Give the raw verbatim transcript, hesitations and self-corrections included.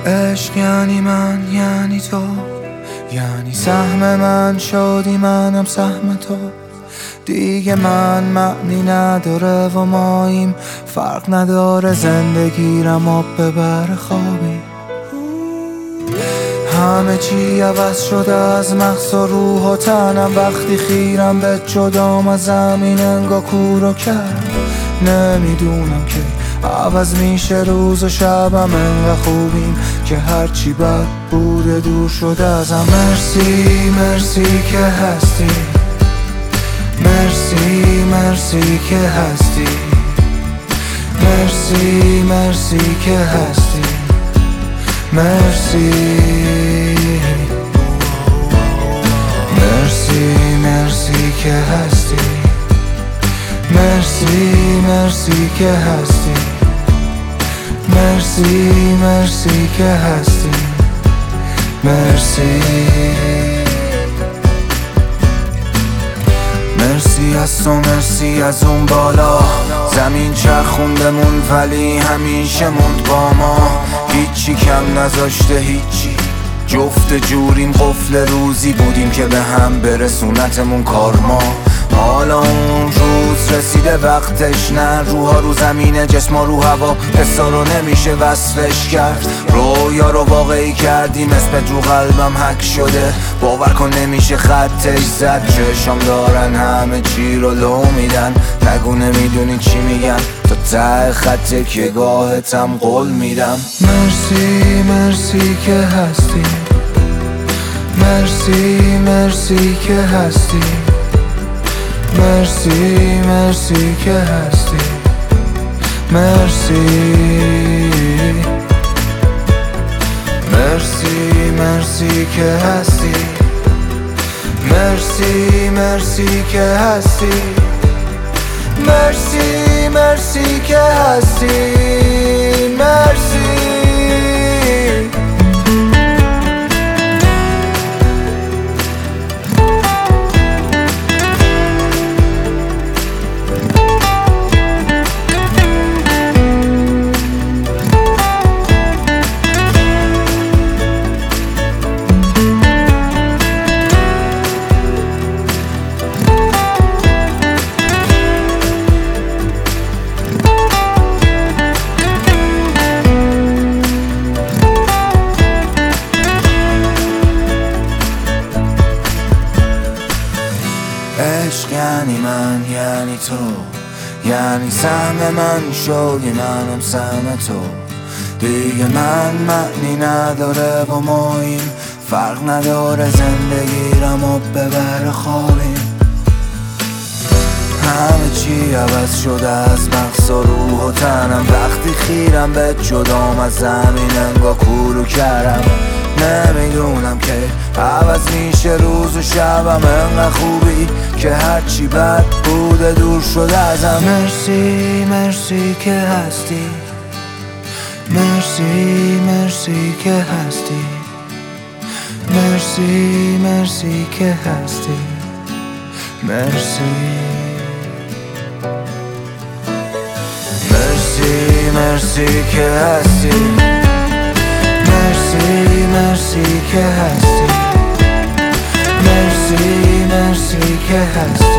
عشق یعنی من، یعنی تو، یعنی سهم من شدی منم سهم تو. دیگه من معنی نداره و ماییم، فرق نداره زندگیرم آب ببر خوابی. همه چی عوض شده از مغز و روح و تنم، وقتی خیرم به جدام از زمین انگا کورو کرد. نمیدونم که عوض میشه روز و شبم، انقدر خوبیم که هرچی بد بوده دور شده ازم. مرسی مرسی که هستی، مرسی مرسی که هستی، مرسی مرسی که هستی، مرسی مرسی مرسی که هستی، مرسی مرسی که هستی، مرسی مرسی که هستی، مرسی. مرسی از تو، مرسی از اون بالا، زمین چرخوندمون ولی همیشه موند با ما. هیچی کم نذاشته هیچی، جفت جوریم قفل روزی بودیم که به هم برسونتمون کارما. حالا اون روز رسیده وقتش، نه روحا رو زمینه جسما رو هوا، حسا رو نمیشه وصفش کرد. رویا رو واقعی کردیم، اسمت رو قلبم حک شده، باور کن نمیشه خطش زد. چشم دارن همه چی رو لو میدن، نگو نمیدونی چی میگن، تا ته خط که گاهتم قول میدم. مرسی مرسی که هستی، مرسی مرسی که هستی، مرسی مرسی که هستی، مرسی مرسی مرسی که هستی، مرسی مرسی که هستی، مرسی مرسی که هستی، مرسی. عشق یعنی من، یعنی تو، یعنی سهم من شدی منم سهم تو. دیگه من معنی نداره و ماییم، فرق نداره زندگیرم و ببر خوابیم. همه چی عوض شده از مغز و روح و تنم، وقتی خیرم به جدام از زمین انگا کورو کردم. نمیدونم که عوض میشه روز و شبم، انقدر خوبی که هرچی بد بوده دور شده ازم. مرسی مرسی که هستی، مرسی مرسی که هستی، مرسی مرسی که هستی، مرسی مرسی مرسی که هستی، مرسی مرسی که هستی، مرسی مرسی که هستی.